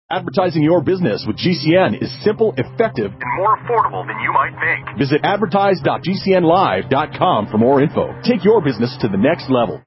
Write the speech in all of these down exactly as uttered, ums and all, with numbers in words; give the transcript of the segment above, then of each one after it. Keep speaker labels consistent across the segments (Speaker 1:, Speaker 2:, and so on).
Speaker 1: Advertising your business with G C N is simple, effective,
Speaker 2: and more affordable than you might think.
Speaker 1: Visit advertise dot g c n live dot com for more info. Take your business to the next level.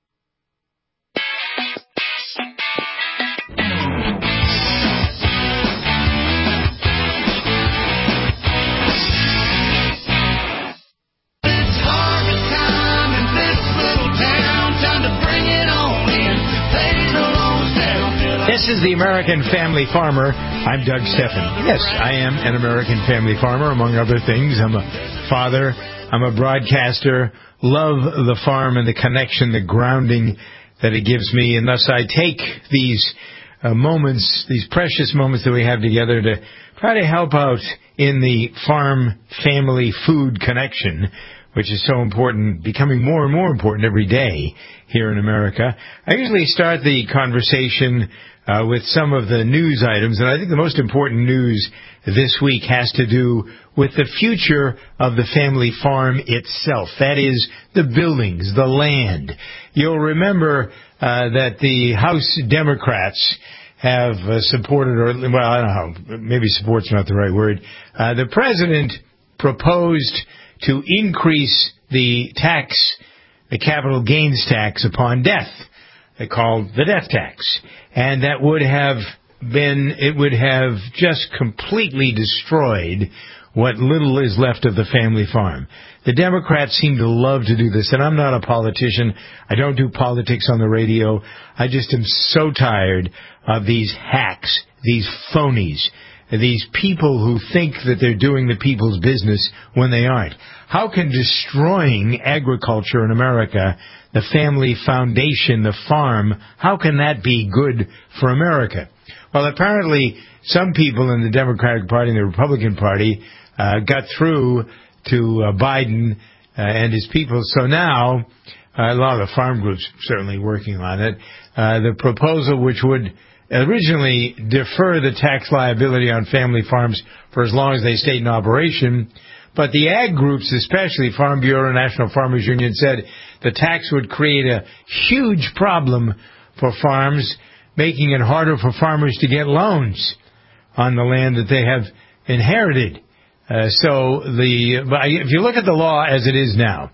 Speaker 3: This is the American Family Farmer. I'm Doug Steffen. Yes, I am an American Family Farmer, among other things. I'm a father. I'm a broadcaster. Love the farm and the connection, the grounding that it gives me. And thus I take these uh, moments, these precious moments that we have together to try to help out in the farm-family food connection, which is so important, becoming more and more important every day here in America. I usually start the conversation uh, with some of the news items, and I think the most important news this week has to do with the future of the family farm itself. That is, the buildings, the land. You'll remember uh, that the House Democrats have uh, supported, or, well, I don't know, maybe support's not the right word. Uh, the president proposed to increase the tax, the capital gains tax upon death. They called the death tax. And that would have been, it would have just completely destroyed what little is left of the family farm. The Democrats seem to love to do this, and I'm not a politician. I don't do politics on the radio. I just am so tired of these hacks, these phonies, these people who think that they're doing the people's business when they aren't. How can destroying agriculture in America, the family foundation, the farm, how can that be good for America? Well, apparently some people in the Democratic Party and the Republican Party uh, got through to uh, Biden uh, and his people. So now, uh, a lot of the farm groups certainly working on it, uh, the proposal which would originally defer the tax liability on family farms for as long as they stayed in operation. But the ag groups, especially Farm Bureau and National Farmers Union, said the tax would create a huge problem for farms, making it harder for farmers to get loans on the land that they have inherited. Uh, so the if you look at the law as it is now,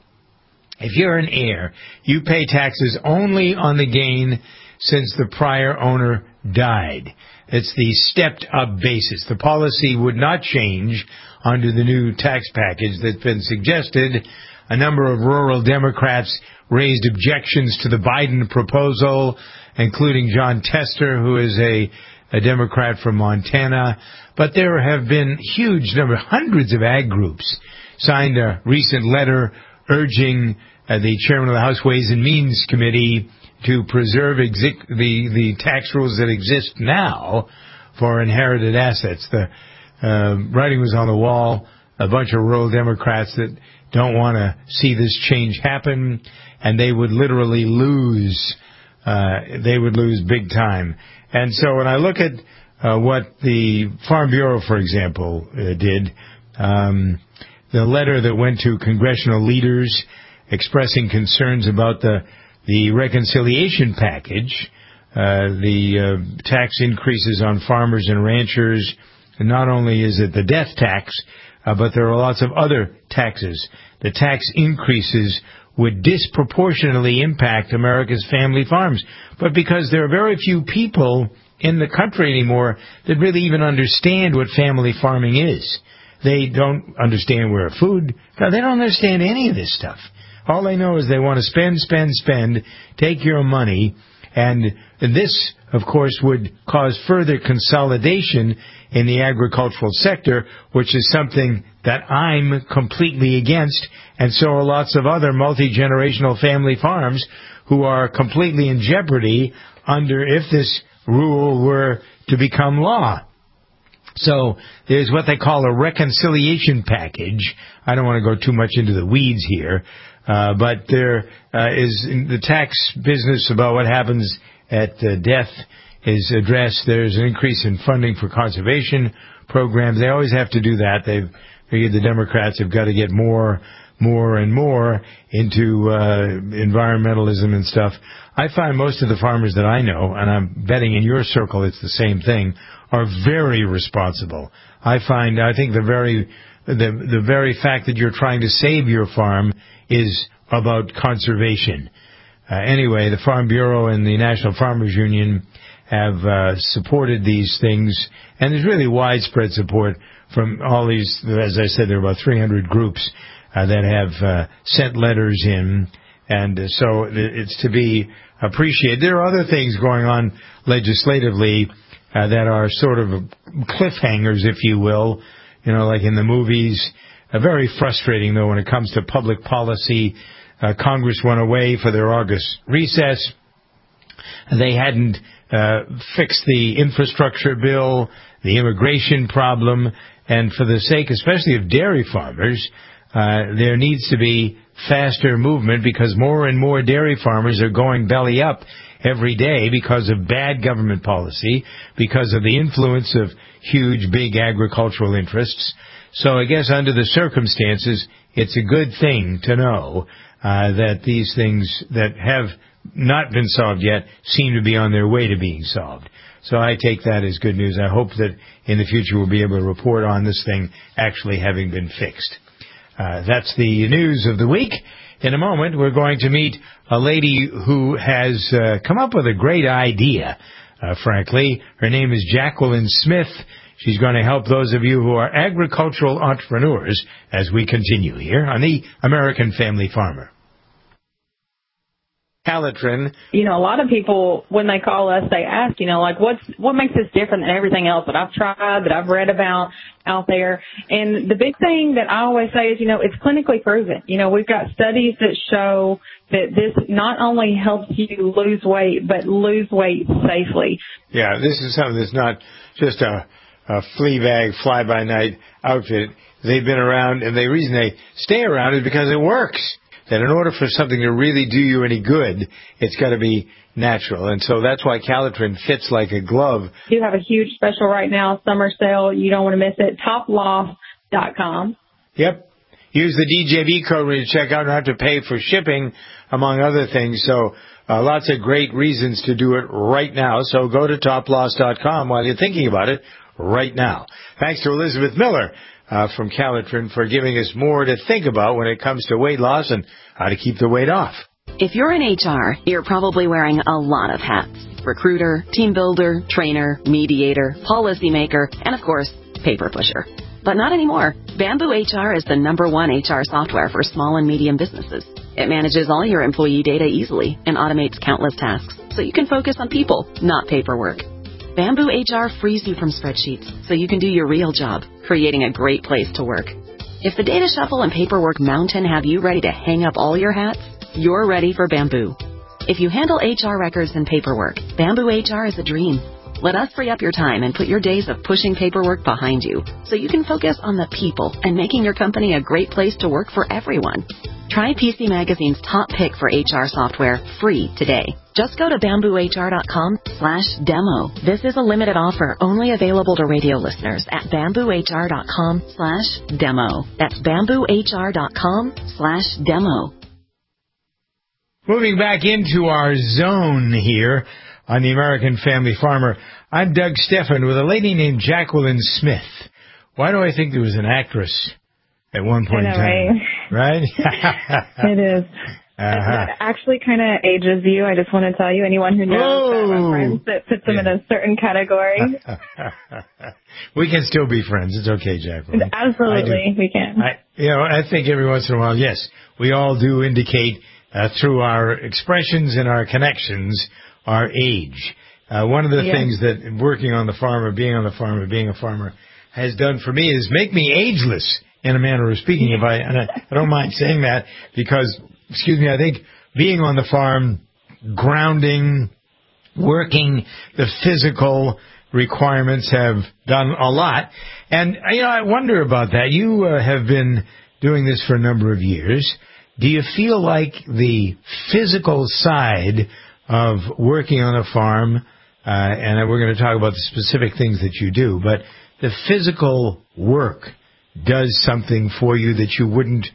Speaker 3: if you're an heir, you pay taxes only on the gain since the prior owner died. It's the stepped-up basis. The policy would not change under the new tax package that's been suggested. A number of rural Democrats raised objections to the Biden proposal, including John Tester, who is a, a Democrat from Montana. But there have been huge number, hundreds of ag groups signed a recent letter urging uh, the chairman of the House Ways and Means Committee to preserve exi- the, the tax rules that exist now for inherited assets. The uh, writing was on the wall, a bunch of rural Democrats that don't want to see this change happen, and they would literally lose, uh, they would lose big time. And so when I look at uh, what the Farm Bureau, for example, uh, did, um, the letter that went to congressional leaders expressing concerns about the The reconciliation package, uh, the uh, tax increases on farmers and ranchers, and not only is it the death tax, uh, but there are lots of other taxes. The tax increases would disproportionately impact America's family farms. But because there are very few people in the country anymore that really even understand what family farming is. They don't understand where food, they don't understand any of this stuff. All they know is they want to spend, spend, spend, take your money, and this, of course, would cause further consolidation in the agricultural sector, which is something that I'm completely against, and so are lots of other multi-generational family farms who are completely in jeopardy under if this rule were to become law. So there's what they call a reconciliation package. I don't want to go too much into the weeds here. Uh, but there uh, is in the tax business about what happens at uh, death is addressed. There's an increase in funding for conservation programs. They always have to do that. They've figured the Democrats have got to get more more and more into uh, environmentalism and stuff. I find most of the farmers that I know, and I'm betting in your circle it's the same thing, are very responsible. I find, I think the very, the, the very fact that you're trying to save your farm is about conservation. Uh, anyway, the Farm Bureau and the National Farmers Union have uh, supported these things, and there's really widespread support from all these. As I said, there are about three hundred groups uh, that have uh, sent letters in, and uh, so it's to be appreciated. There are other things going on legislatively uh, that are sort of cliffhangers, if you will, you know, like in the movies. Uh, very frustrating, though, when it comes to public policy. Uh, Congress went away for their August recess. They hadn't uh, fixed the infrastructure bill, the immigration problem, and for the sake, especially of dairy farmers, uh, there needs to be faster movement because more and more dairy farmers are going belly up every day because of bad government policy, because of the influence of huge, big agricultural interests. So I guess under the circumstances, it's a good thing to know uh, that these things that have not been solved yet seem to be on their way to being solved. So I take that as good news. I hope that in the future we'll be able to report on this thing actually having been fixed. Uh, that's the news of the week. In a moment, we're going to meet a lady who has uh, come up with a great idea, uh, frankly. Her name is Jacqueline Smith. She's going to help those of you who are agricultural entrepreneurs as we continue here on the American Family Farmer. Calitrin.
Speaker 4: You know, a lot of people, when they call us, they ask, you know, like, what's, what makes this different than everything else that I've tried, that I've read about out there? And the big thing that I always say is, you know, it's clinically proven. You know, we've got studies that show that this not only helps you lose weight, but lose weight safely.
Speaker 3: Yeah, this is something that's not just a, a flea bag, fly-by-night outfit. They've been around, and the reason they stay around is because it works. That in order for something to really do you any good, it's got to be natural. And so that's why Calitrin fits like a glove.
Speaker 4: We do have a huge special right now, summer sale. You don't want to miss it. top loss dot com.
Speaker 3: Yep. Use the D J V code when you check out and have to pay for shipping, among other things. So uh, lots of great reasons to do it right now. So go to top loss dot com while you're thinking about it right now. Thanks to Elizabeth Miller Uh, from Calitrin for giving us more to think about when it comes to weight loss and how to keep the weight off.
Speaker 5: If you're in H R, you're probably wearing a lot of hats. Recruiter, team builder, trainer, mediator, policymaker, and of course, paper pusher. But not anymore. Bamboo H R is the number one H R software for small and medium businesses. It manages all your employee data easily and automates countless tasks, so you can focus on people, not paperwork. Bamboo H R frees you from spreadsheets so you can do your real job, creating a great place to work. If the data shuffle and paperwork mountain have you ready to hang up all your hats, you're ready for Bamboo. If you handle H R records and paperwork, Bamboo H R is a dream. Let us free up your time and put your days of pushing paperwork behind you so you can focus on the people and making your company a great place to work for everyone. Try P C Magazine's top pick for H R software free today. Just go to bamboo h r dot com slash demo. This is a limited offer only available to radio listeners at bamboo h r dot com slash demo. That's bamboo h r dot com slash demo.
Speaker 3: Moving back into our zone here on the American Family Farmer, I'm Doug Stephan with a lady named Jacqueline Smith. Why do I think there was an actress at one point
Speaker 4: I know,
Speaker 3: in time? Right?
Speaker 4: It is.
Speaker 3: Uh-huh.
Speaker 4: That actually kind of ages you. I just want to tell you, anyone who knows
Speaker 3: Whoa.
Speaker 4: that I'm friends, that puts them
Speaker 3: Yeah.
Speaker 4: in a certain category.
Speaker 3: We can still be friends. It's okay, Jacqueline.
Speaker 4: Absolutely, we can.
Speaker 3: I, you know, I think every once in a while, yes, we all do indicate uh, through our expressions and our connections our age. Uh, one of the
Speaker 4: Yeah.
Speaker 3: things that working on the farm or being on the farm or being a farmer has done for me is make me ageless, in a manner of speaking. If I, and I, I don't mind saying that because, excuse me, I think being on the farm, grounding, working, the physical requirements have done a lot. And, you know, I wonder about that. You uh, have been doing this for a number of years. Do you feel like the physical side of working on a farm, uh, and we're going to talk about the specific things that you do, but the physical work does something for you that you wouldn't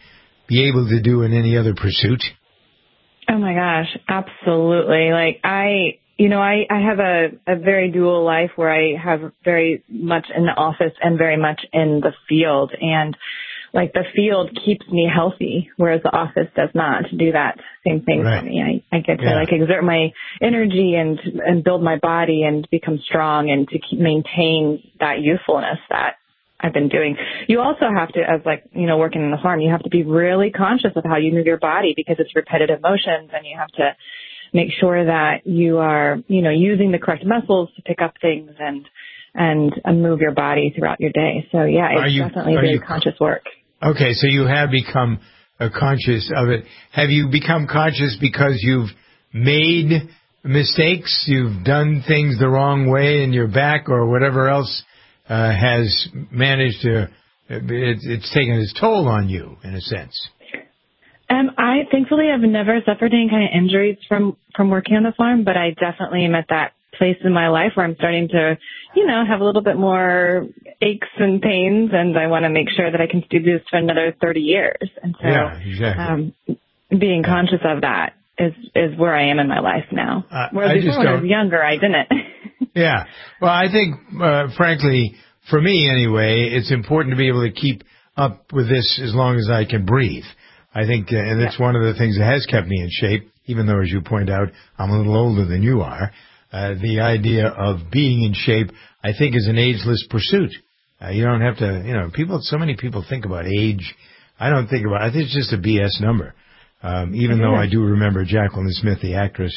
Speaker 3: be able to do in any other pursuit?
Speaker 4: Oh my gosh, absolutely. Like I, you know, I, I have a, a very dual life where I have very much in the office and very much in the field. And like the field keeps me healthy, whereas the office does not do that same thing right. for me. I, I get to yeah. like exert my energy and, and build my body and become strong and to keep maintain that youthfulness that I've been doing. You also have to, as like, you know, working in the farm, you have to be really conscious of how you move your body because it's repetitive motions, and you have to make sure that you are, you know, using the correct muscles to pick up things and, and, and move your body throughout your day. So yeah, it's you, definitely very you, conscious work.
Speaker 3: Okay. So you have become uh, conscious of it. Have you become conscious because you've made mistakes? You've done things the wrong way in your back or whatever else uh, has managed to, it, it's taken its toll on you in a sense?
Speaker 4: Um, I thankfully have never suffered any kind of injuries from, from working on the farm, but I definitely am at that place in my life where I'm starting to, you know, have a little bit more aches and pains, and I want to make sure that I can do this for another thirty years. And so,
Speaker 3: yeah, exactly.
Speaker 4: um, being yeah. conscious of that is, is where I am in my life now.
Speaker 3: Uh,
Speaker 4: Whereas
Speaker 3: I
Speaker 4: before
Speaker 3: just
Speaker 4: when
Speaker 3: don't...
Speaker 4: I was younger, I didn't.
Speaker 3: Yeah. Well, I think, uh, frankly, for me anyway, it's important to be able to keep up with this as long as I can breathe. I think, uh, and that's yeah. one of the things that has kept me in shape, even though, as you point out, I'm a little older than you are. Uh, the idea of being in shape, I think, is an ageless pursuit. Uh, you don't have to, you know, people, so many people think about age. I don't think about it. I think it's just a B S number. Um, even though I do remember Jacqueline Smith, the actress.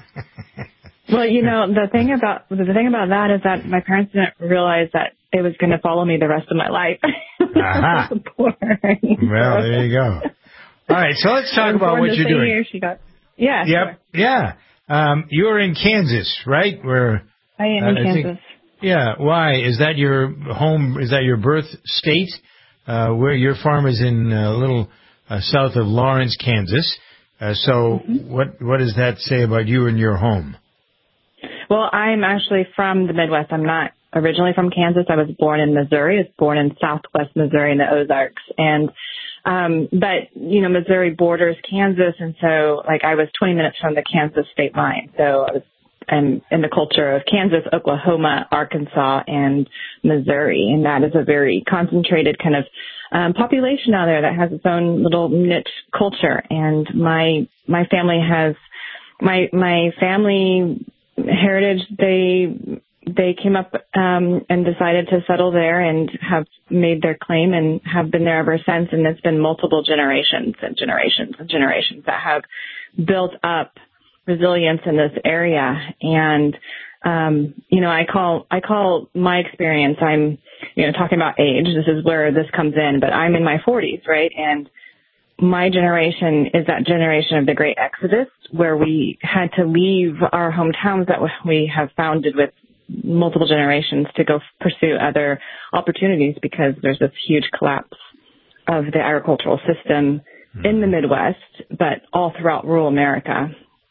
Speaker 4: Well, you know, the thing about, the thing about that is that my parents didn't realize that it was going to follow me the rest of my life.
Speaker 3: Aha. Well, there you go. All right, so let's talk about what you're doing.
Speaker 4: Year she got, yeah.
Speaker 3: Yep.
Speaker 4: Sure.
Speaker 3: Yeah. Um, you're in Kansas, right? Where
Speaker 4: I am
Speaker 3: uh,
Speaker 4: in
Speaker 3: I
Speaker 4: Kansas.
Speaker 3: Think, yeah. Why is that your home? Is that your birth state? Uh, where your farm is in a little uh, south of Lawrence, Kansas. Uh, so, mm-hmm. what what does that say about you and your home?
Speaker 4: Well, I'm actually from the Midwest. I'm not originally from Kansas. I was born in Missouri. I was born in Southwest Missouri in the Ozarks, and Um, but, you know, Missouri borders Kansas, and so, like, I was twenty minutes from the Kansas state line. So I was um, in the culture of Kansas, Oklahoma, Arkansas, and Missouri, and that is a very concentrated kind of um, population out there that has its own little niche culture. And my my family has, my my family heritage, they... They came up um, and decided to settle there and have made their claim and have been there ever since. And it's been multiple generations and generations and generations that have built up resilience in this area. And, um, you know, I call I call my experience, I'm, you know, talking about age. This is where this comes in. But I'm in my forties, right? And my generation is that generation of the Great Exodus, where we had to leave our hometowns that we have founded with multiple generations to go pursue other opportunities because there's this huge collapse of the agricultural system mm-hmm. in the Midwest, but all throughout rural America.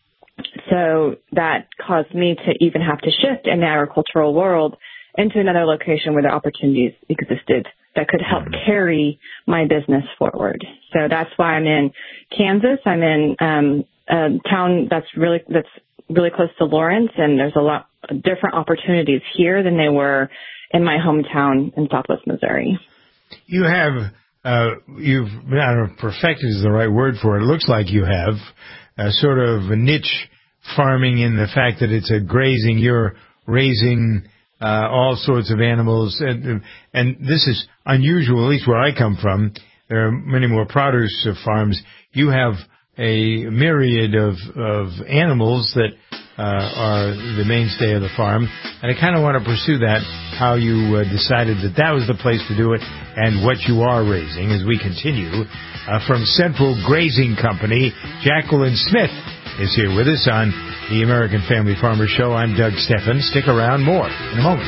Speaker 4: So that caused me to even have to shift in the agricultural world into another location where the opportunities existed that could help mm-hmm. carry my business forward. So that's why I'm in Kansas. I'm in um, a town that's really that's really close to Lawrence, and there's a lot of different opportunities here than they were in my hometown in Southwest Missouri.
Speaker 3: You have, uh, you've, I don't know if perfected is the right word for it. It looks like you have a sort of a niche farming in the fact that it's a grazing, you're raising uh, all sorts of animals. And, and this is unusual, at least where I come from. There are many more produce farms. You have a myriad of, of animals that uh, are the mainstay of the farm. And I kind of want to pursue that, how you uh, decided that that was the place to do it and what you are raising as we continue. Uh, from Central Grazing Company, Jacqueline Smith is here with us on the American Family Farmer Show. I'm Doug Steffen. Stick around, more in a moment.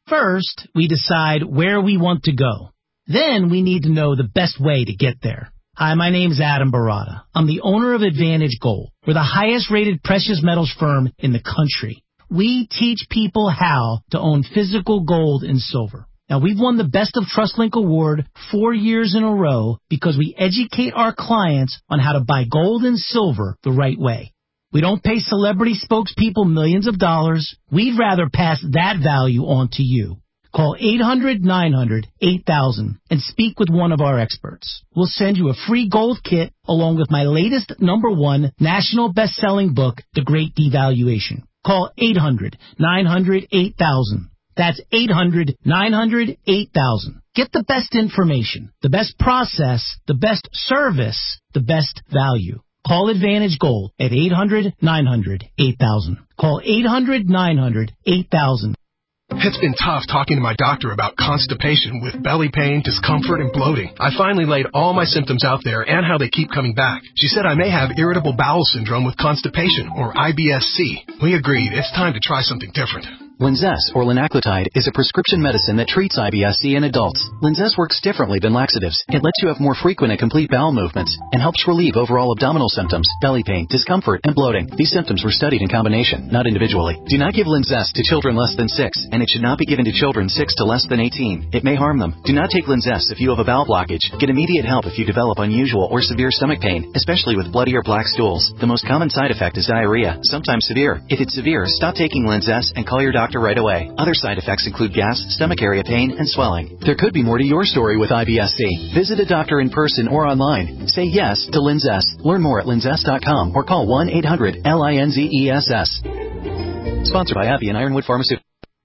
Speaker 6: First, we decide where we want to go. Then we need to know the best way to get there. Hi, my name's Adam Barada. I'm the owner of Advantage Gold. We're the highest rated precious metals firm in the country. We teach people how to own physical gold and silver. Now, we've won the Best of TrustLink Award four years in a row because we educate our clients on how to buy gold and silver the right way. We don't pay celebrity spokespeople millions of dollars. We'd rather pass that value on to you. Call eight hundred nine hundred eight thousand and speak with one of our experts. We'll send you a free gold kit along with my latest number one national best-selling book, The Great Devaluation. Call eight hundred nine hundred eight thousand. That's eight hundred nine hundred eight thousand. Get the best information, the best process, the best service, the best value. Call Advantage Gold at eight hundred nine hundred eight thousand. Call eight hundred nine hundred eight thousand.
Speaker 7: It's been tough talking to my doctor about constipation with belly pain, discomfort, and bloating. I finally laid all my symptoms out there and how they keep coming back. She said I may have irritable bowel syndrome with constipation, or I B S C. We agreed it's time to try something different.
Speaker 8: Linzess, or linaclotide, is a prescription medicine that treats I B S C in adults. Linzess works differently than laxatives. It lets you have more frequent and complete bowel movements and helps relieve overall abdominal symptoms, belly pain, discomfort, and bloating. These symptoms were studied in combination, not individually. Do not give Linzess to children less than six, and it should not be given to children six to less than eighteen. It may harm them. Do not take Linzess if you have a bowel blockage. Get immediate help if you develop unusual or severe stomach pain, especially with bloody or black stools. The most common side effect is diarrhea, sometimes severe. If it's severe, stop taking Linzess and call your doctor right away. Other side effects include gas, stomach area pain, and swelling. There could be more to your story with I B S C. Visit a doctor in person or online. Say yes to Linzess. Learn more at linzess dot com or call one eight hundred L I N Z E S S. Sponsored by Abbey and Ironwood Pharmaceuticals.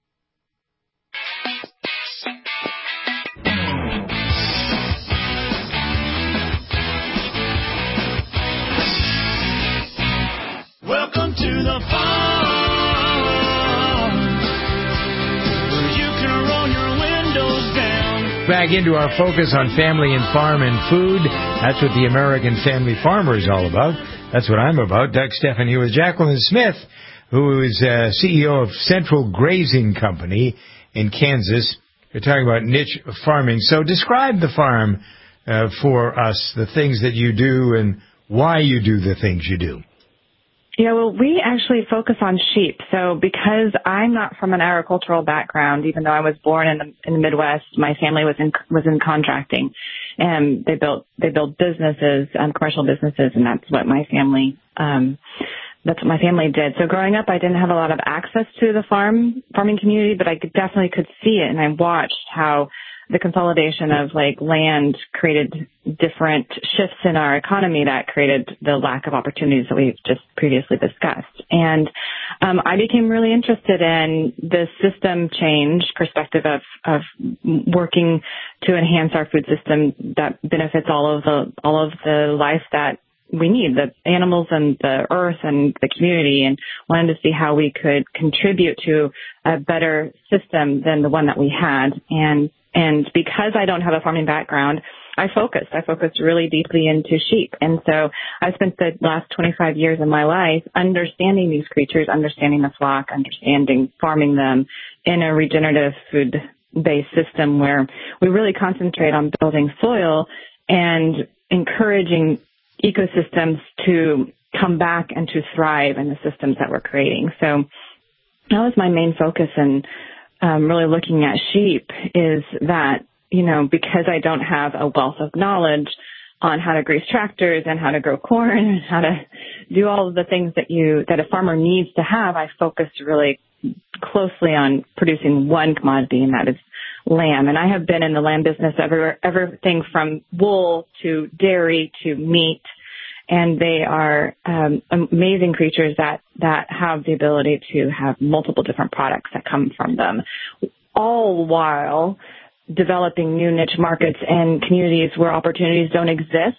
Speaker 9: Welcome to the farm.
Speaker 3: Back into our focus on family and farm and food. That's what the American Family Farmer is all about. That's what I'm about. Doug Steffen here with Jacqueline Smith, who is uh, C E O of Central Grazing Company in Kansas. We're talking about niche farming. So describe the farm uh, for us, the things that you do and why you do the things you do.
Speaker 4: Yeah, well, we actually focus on sheep. So because I'm not from an agricultural background, even though I was born in the, in the Midwest, my family was in was in contracting, and they built they built businesses, um, commercial businesses, and that's what my family um, that's what my family did. So growing up, I didn't have a lot of access to the farm farming community, but I could, definitely could see it, and I watched how the consolidation of like land created different shifts in our economy that created the lack of opportunities that we've just previously discussed. And um, I became really interested in the system change perspective of, of working to enhance our food system that benefits all of the all of the life that we need, the animals and the earth and the community, and wanted to see how we could contribute to a better system than the one that we had. And And because I don't have a farming background, I focused. I focused really deeply into sheep. And so I spent the last twenty-five years of my life understanding these creatures, understanding the flock, understanding farming them in a regenerative food-based system where we really concentrate on building soil and encouraging ecosystems to come back and to thrive in the systems that we're creating. So that was my main focus in Um, really looking at sheep, is that, you know, because I don't have a wealth of knowledge on how to grease tractors and how to grow corn and how to do all of the things that you, that a farmer needs to have, I focused really closely on producing one commodity, and that is lamb. And I have been in the lamb business everywhere, everything from wool to dairy to meat. And they are um, amazing creatures that, that have the ability to have multiple different products that come from them, all while developing new niche markets and communities where opportunities don't exist,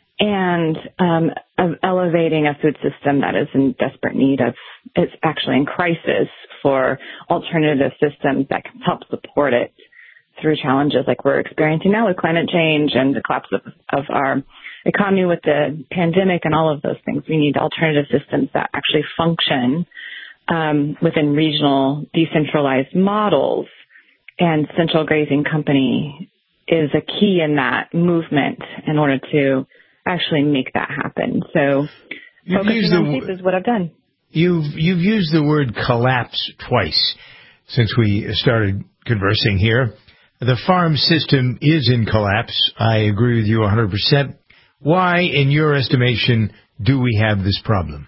Speaker 4: and um, of elevating a food system that is in desperate need of, it's actually in crisis for alternative systems that can help support it through challenges like we're experiencing now with climate change and the collapse of, of our economy with the pandemic and all of those things. We need alternative systems that actually function um, within regional decentralized models, and Central Grazing Company is a key in that movement in order to actually make that happen. So
Speaker 3: You've
Speaker 4: focusing on
Speaker 3: the,
Speaker 4: sheep is what I've done.
Speaker 3: You've, you've used the word collapse twice since we started conversing here. The farm system is in collapse. I agree with you one hundred percent. Why, in your estimation, do we have this problem?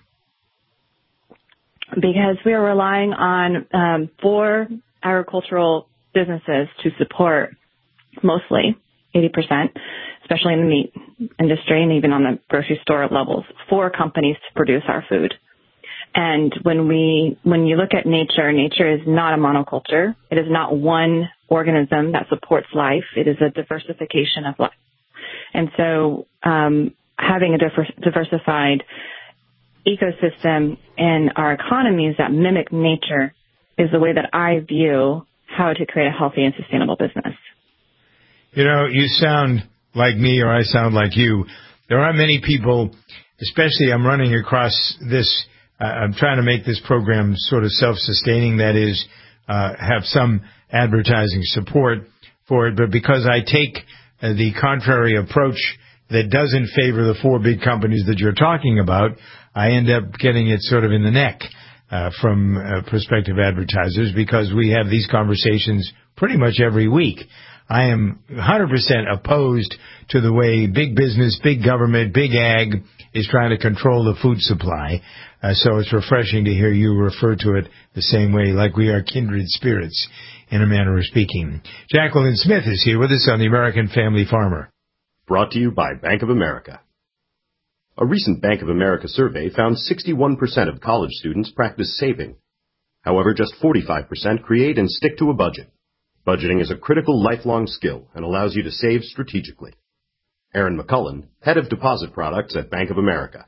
Speaker 4: Because we are relying on um, four agricultural businesses to support mostly eighty percent, especially in the meat industry and even on the grocery store levels, four companies to produce our food. And when we, when you look at nature, nature is not a monoculture. It is not one organism that supports life. It is a diversification of life. And so um, having a diver- diversified ecosystem in our economies that mimic nature is the way that I view how to create a healthy and sustainable business.
Speaker 3: You know, you sound like me or I sound like you. There aren't many people, especially I'm running across this, uh, I'm trying to make this program sort of self-sustaining, that is, uh, have some advertising support for it, but because I take uh, the contrary approach that doesn't favor the four big companies that you're talking about, I end up getting it sort of in the neck uh, from uh, prospective advertisers because we have these conversations pretty much every week. I am one hundred percent opposed to the way big business, big government, big ag is trying to control the food supply. Uh, so it's refreshing to hear you refer to it the same way, like we are kindred spirits, in a manner of speaking. Jacqueline Smith is here with us on the American Family Farmer.
Speaker 10: Brought to you by Bank of America. A recent Bank of America survey found sixty-one percent of college students practice saving. However, just forty-five percent create and stick to a budget. Budgeting is a critical lifelong skill and allows you to save strategically. Erin McCullen, Head of Deposit Products at Bank of America.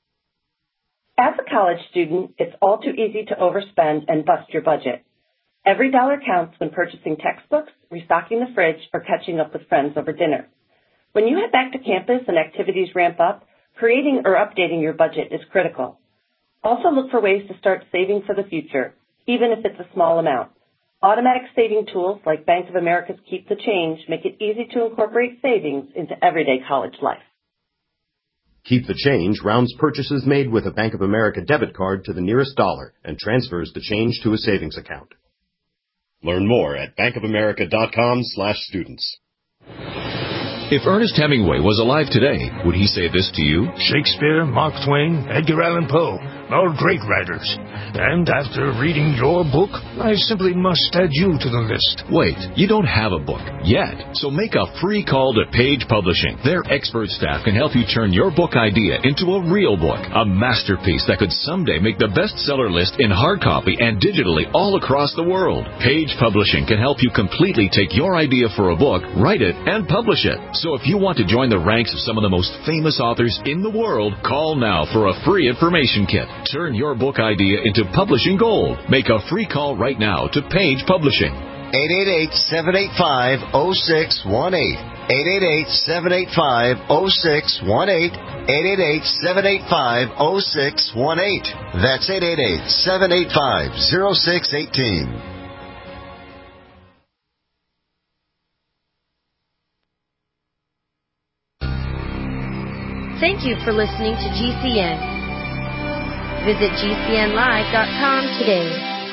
Speaker 11: As a college student, it's all too easy to overspend and bust your budget. Every dollar counts when purchasing textbooks, restocking the fridge, or catching up with friends over dinner. When you head back to campus and activities ramp up, creating or updating your budget is critical. Also look for ways to start saving for the future, even if it's a small amount. Automatic saving tools like Bank of America's Keep the Change make it easy to incorporate savings into everyday college life.
Speaker 10: Keep the Change rounds purchases made with a Bank of America debit card to the nearest dollar and transfers the change to a savings account. Learn more at bankofamerica.com slash students.
Speaker 1: If Ernest Hemingway was alive today, would he say this to you?
Speaker 12: Shakespeare, Mark Twain, Edgar Allan Poe, all great writers. And after reading your book, I simply must add you to the list.
Speaker 1: Wait, you don't have a book yet. So make a free call to Page Publishing. Their expert staff can help you turn your book idea into a real book, a masterpiece that could someday make the bestseller list in hard copy and digitally all across the world. Page Publishing can help you completely take your idea for a book, write it, and publish it. So if you want to join the ranks of some of the most famous authors in the world, call now for a free information kit. Turn your book idea into publishing gold. Make a free call right now to Page Publishing.
Speaker 13: eight eight eight, seven eight five, zero six one eight. eight eight eight, seven eight five, zero six one eight. eight eight eight, seven eight five, zero six one eight. That's eight eight eight, seven eight five, zero six one eight.
Speaker 14: Thank you for listening to G C N. Visit G C N live dot com today.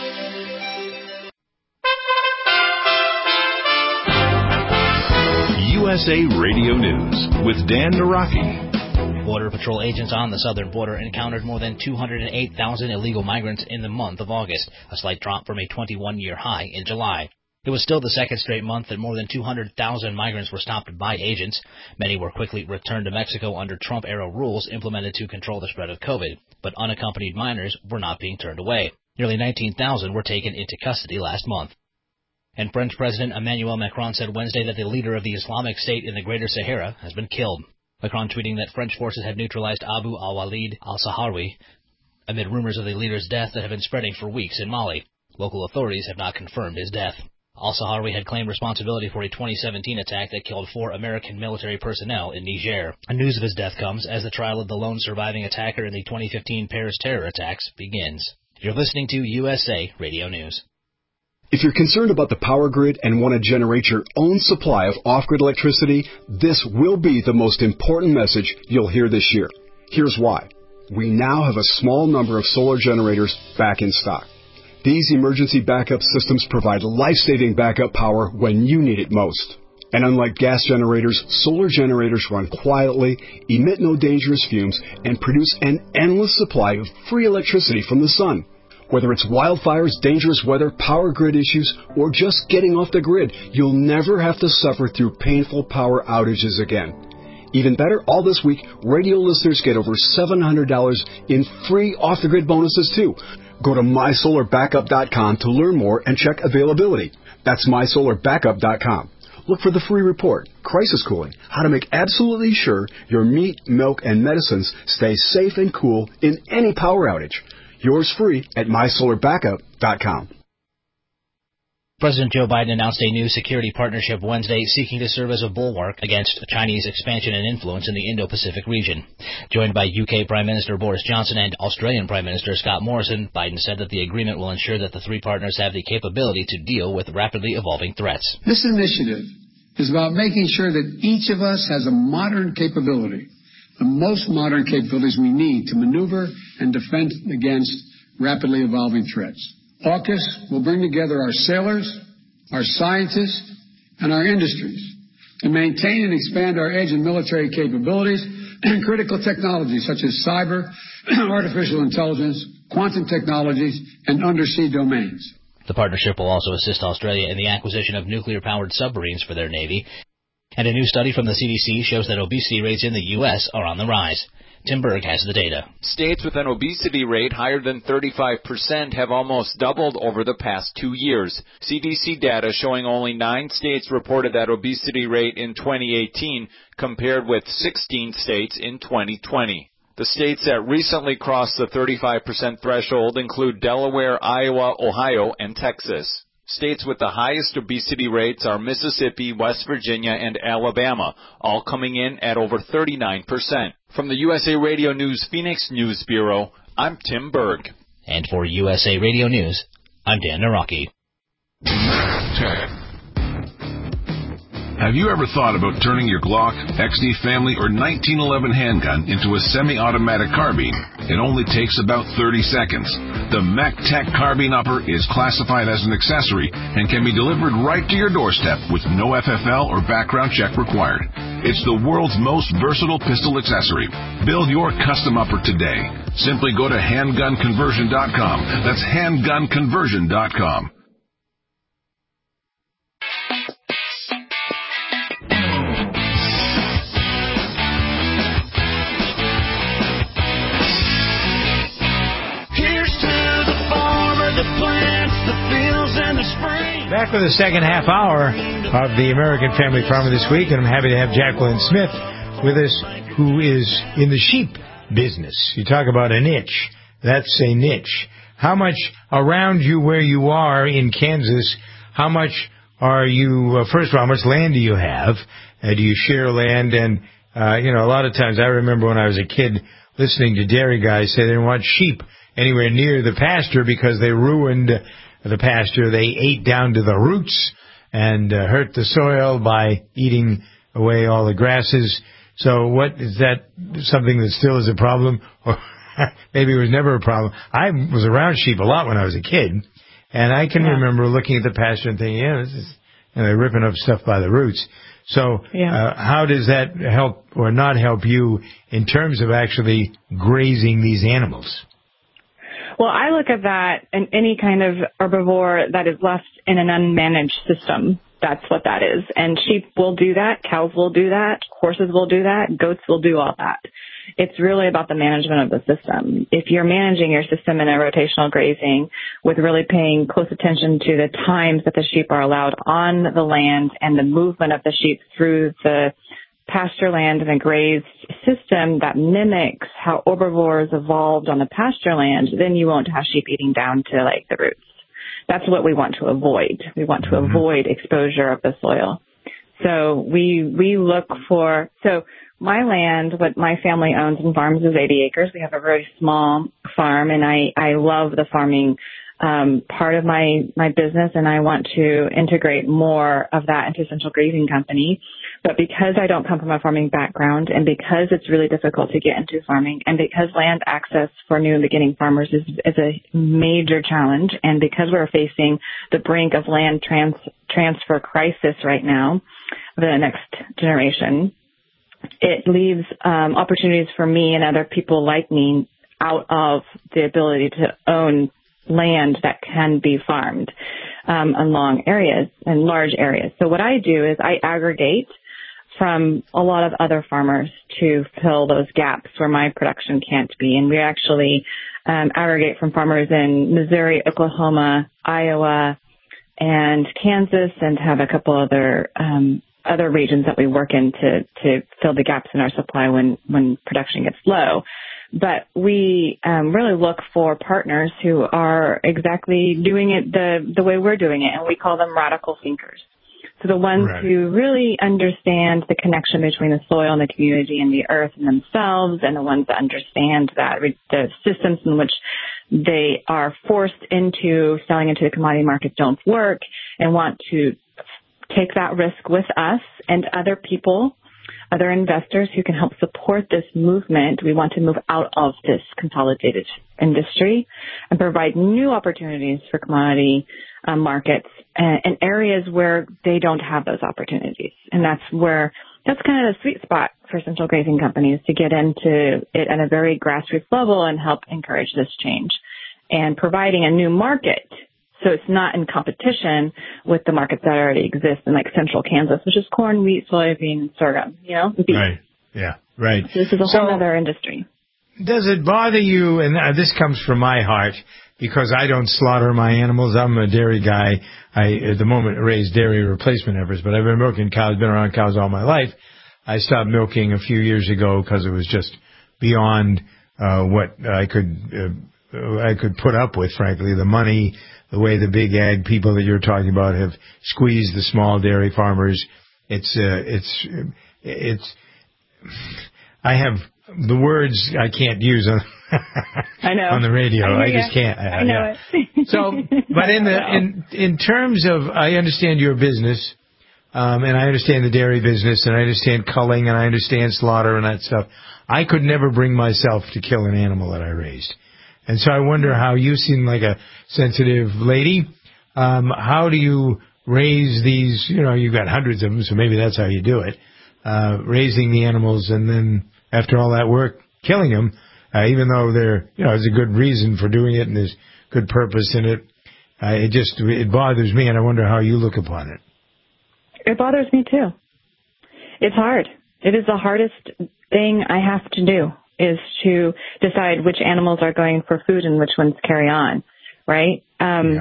Speaker 1: U S A Radio News with Dan Naraki.
Speaker 15: Border Patrol agents on the southern border encountered more than two hundred eight thousand illegal migrants in the month of August, a slight drop from a twenty-one-year high in July. It was still the second straight month that more than two hundred thousand migrants were stopped by agents. Many were quickly returned to Mexico under Trump-era rules implemented to control the spread of COVID, but unaccompanied minors were not being turned away. Nearly nineteen thousand were taken into custody last month. And French President Emmanuel Macron said Wednesday that the leader of the Islamic State in the Greater Sahara has been killed. Macron tweeting that French forces had neutralized Abu al-Walid al-Sahrawi amid rumors of the leader's death that have been spreading for weeks in Mali. Local authorities have not confirmed his death. Al-Sahrawi had claimed responsibility for a twenty seventeen attack that killed four American military personnel in Niger. News of his death comes as the trial of the lone surviving attacker in the twenty fifteen Paris terror attacks begins. You're listening to U S A Radio News.
Speaker 16: If you're concerned about the power grid and want to generate your own supply of off-grid electricity, this will be the most important message you'll hear this year. Here's why. We now have a small number of solar generators back in stock. These emergency backup systems provide life-saving backup power when you need it most. And unlike gas generators, solar generators run quietly, emit no dangerous fumes, and produce an endless supply of free electricity from the sun. Whether it's wildfires, dangerous weather, power grid issues, or just getting off the grid, you'll never have to suffer through painful power outages again. Even better, all this week, radio listeners get over seven hundred dollars in free off-the-grid bonuses, too. Go to my solar backup dot com to learn more and check availability. That's my solar backup dot com. Look for the free report, Crisis Cooling, how to make absolutely sure your meat, milk, and medicines stay safe and cool in any power outage. Yours free at my solar backup dot com.
Speaker 15: President Joe Biden announced a new security partnership Wednesday seeking to serve as a bulwark against Chinese expansion and influence in the Indo-Pacific region. Joined by U K Prime Minister Boris Johnson and Australian Prime Minister Scott Morrison, Biden said that the agreement will ensure that the three partners have the capability to deal with rapidly evolving threats.
Speaker 17: This initiative is about making sure that each of us has a modern capability, the most modern capabilities we need to maneuver and defend against rapidly evolving threats. AUKUS will bring together our sailors, our scientists, and our industries to maintain and expand our edge and military capabilities and critical technologies such as cyber, artificial intelligence, quantum technologies, and undersea domains.
Speaker 15: The partnership will also assist Australia in the acquisition of nuclear-powered submarines for their Navy. And a new study from the C D C shows that obesity rates in the U S are on the rise. Tim Berg has the data.
Speaker 18: States with an obesity rate higher than thirty-five percent have almost doubled over the past two years. C D C data showing only nine states reported that obesity rate in twenty eighteen, compared with sixteen states in twenty twenty. The states that recently crossed the thirty-five percent threshold include Delaware, Iowa, Ohio, and Texas. States with the highest obesity rates are Mississippi, West Virginia, and Alabama, all coming in at over thirty-nine percent. From the U S A Radio News Phoenix News Bureau, I'm Tim Berg.
Speaker 15: And for U S A Radio News, I'm Dan Naraki.
Speaker 19: Have you ever thought about turning your Glock, X D Family, or nineteen eleven handgun into a semi-automatic carbine? It only takes about thirty seconds. The MacTac Carbine Upper is classified as an accessory and can be delivered right to your doorstep with no F F L or background check required. It's the world's most versatile pistol accessory. Build your custom upper today. Simply go to handgun conversion dot com. That's handgun conversion dot com.
Speaker 3: Back with the second half hour of the American Family Farmer this week, and I'm happy to have Jacqueline Smith with us, who is in the sheep business. You talk about a niche. That's a niche. How much around you where you are in Kansas, how much are you, uh, first of all, how much land do you have? Uh, do you share land? And, uh, you know, a lot of times I remember when I was a kid listening to dairy guys say they didn't want sheep anywhere near the pasture because they ruined the pasture. They ate down to the roots and uh, hurt the soil by eating away all the grasses. So what is that, something that still is a problem? Or maybe it was never a problem. I was around sheep a lot when I was a kid, and I can yeah. remember looking at the pasture and thinking, yeah, this is, you know, they're ripping up stuff by the roots. So yeah. uh, how does that help or not help you in terms of actually grazing these animals?
Speaker 4: Well, I look at that in any kind of herbivore that is left in an unmanaged system. That's what that is. And sheep will do that. Cows will do that. Horses will do that. Goats will do all that. It's really about the management of the system. If you're managing your system in a rotational grazing with really paying close attention to the times that the sheep are allowed on the land and the movement of the sheep through the pasture land and a grazed system that mimics how herbivores evolved on the pasture land, then you won't have sheep eating down to like the roots. That's what we want to avoid. We want to mm-hmm. avoid exposure of the soil. So we we look for, so my land, what my family owns and farms is eighty acres. We have a very small farm, and I, I love the farming um, part of my, my business, and I want to integrate more of that into Central Grazing Company. But because I don't come from a farming background, and because it's really difficult to get into farming, and because land access for new and beginning farmers is, is a major challenge, and because we're facing the brink of land trans, transfer crisis right now, the next generation, it leaves um, opportunities for me and other people like me out of the ability to own land that can be farmed um, in long areas and large areas. So what I do is I aggregate from a lot of other farmers to fill those gaps where my production can't be. And we actually um, aggregate from farmers in Missouri, Oklahoma, Iowa, and Kansas, and have a couple other um, other regions that we work in to, to fill the gaps in our supply when, when production gets low. But we um, really look for partners who are exactly doing it the, the way we're doing it, and we call them radical thinkers. So the ones right. who really understand the connection between the soil and the community and the earth and themselves, and the ones that understand that the systems in which they are forced into selling into the commodity market don't work, and want to take that risk with us and other people, other investors who can help support this movement. We want to move out of this consolidated industry and provide new opportunities for commodity uh, markets uh, in areas where they don't have those opportunities. And that's where, that's kind of the sweet spot for Central Grazing Companies, to get into it at a very grassroots level and help encourage this change, and providing a new market. So it's not in competition with the markets that already exist in like central Kansas, which is corn, wheat, soybean, and sorghum, you know? Beef.
Speaker 3: Right. Yeah. Right.
Speaker 4: So this is a
Speaker 3: so,
Speaker 4: whole other industry.
Speaker 3: Does it bother you, and uh, this comes from my heart, because I don't slaughter my animals. I'm a dairy guy. I, at the moment, raise dairy replacement heifers, but I've been milking cows, been around cows all my life. I stopped milking a few years ago because it was just beyond uh, what I could uh, I could put up with, frankly. The money, the way the big ag people that you're talking about have squeezed the small dairy farmers. It's, uh, it's, it's, I have the words I can't use on,
Speaker 4: I know.
Speaker 3: on the radio.
Speaker 4: I,
Speaker 3: I just can't.
Speaker 4: I know
Speaker 3: yeah.
Speaker 4: it.
Speaker 3: So, but in the, in, in terms of, I understand your business, um, and I understand the dairy business, and I understand culling, and I understand slaughter and that stuff. I could never bring myself to kill an animal that I raised. And so I wonder how, you seem like a sensitive lady. Um, how do you raise these, you know, you've got hundreds of them, so maybe that's how you do it, uh, raising the animals, and then after all that work, killing them, uh, even though they're, you know, there's a good reason for doing it and there's good purpose in it. Uh, it just, it bothers me, and I wonder how you look upon it.
Speaker 4: It bothers me too. It's hard. It is the hardest thing I have to do, is to decide which animals are going for food and which ones carry on, right? Um, yeah.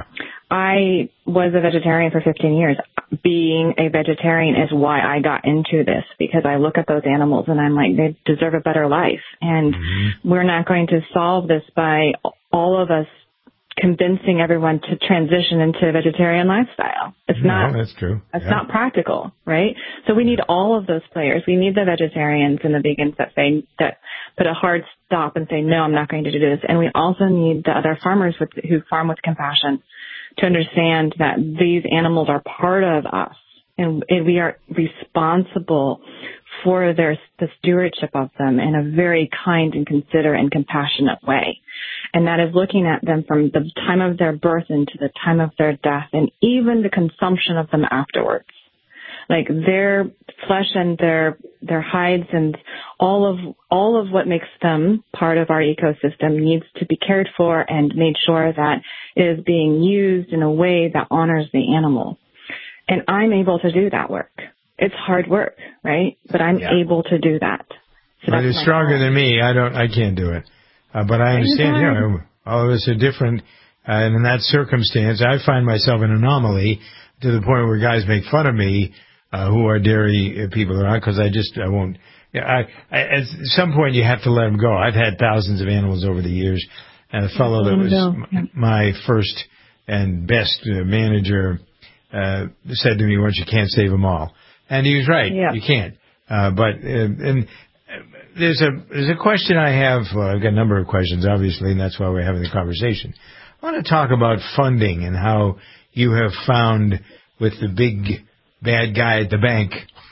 Speaker 4: I was a vegetarian for fifteen years. Being a vegetarian is why I got into this, because I look at those animals and I'm like, they deserve a better life. And mm-hmm. we're not going to solve this by all of us convincing everyone to transition into a vegetarian lifestyle. It's
Speaker 3: no,
Speaker 4: not,
Speaker 3: that's true.
Speaker 4: It's
Speaker 3: yeah.
Speaker 4: not practical, right? So we need all of those players. We need the vegetarians and the vegans that say, that put a hard stop and say, no, I'm not going to do this. And we also need the other farmers with, who farm with compassion, to understand that these animals are part of us, and, and we are responsible for their, the stewardship of them in a very kind and considerate and compassionate way. And that is looking at them from the time of their birth into the time of their death, and even the consumption of them afterwards. Like their flesh and their their hides and all of all of what makes them part of our ecosystem needs to be cared for and made sure that it is being used in a way that honors the animal. And I'm able to do that work. It's hard work, right? But I'm yeah. able to do that. So
Speaker 3: well, you're stronger than me. I don't. I can't do it. Uh, but I understand. You know, all of us are different, uh, and in that circumstance, I find myself an anomaly to the point where guys make fun of me. Uh, who are dairy people around, because I just, I won't, I, I, at some point you have to let them go. I've had thousands of animals over the years, and a fellow that was yeah. my first and best uh, manager uh, said to me once, you can't save them all. And he was right, yeah. you can't. Uh, but, uh, and there's a, there's a question I have, well, I've got a number of questions, obviously, and that's why we're having the conversation. I want to talk about funding and how you have found with the big bad guy at the bank.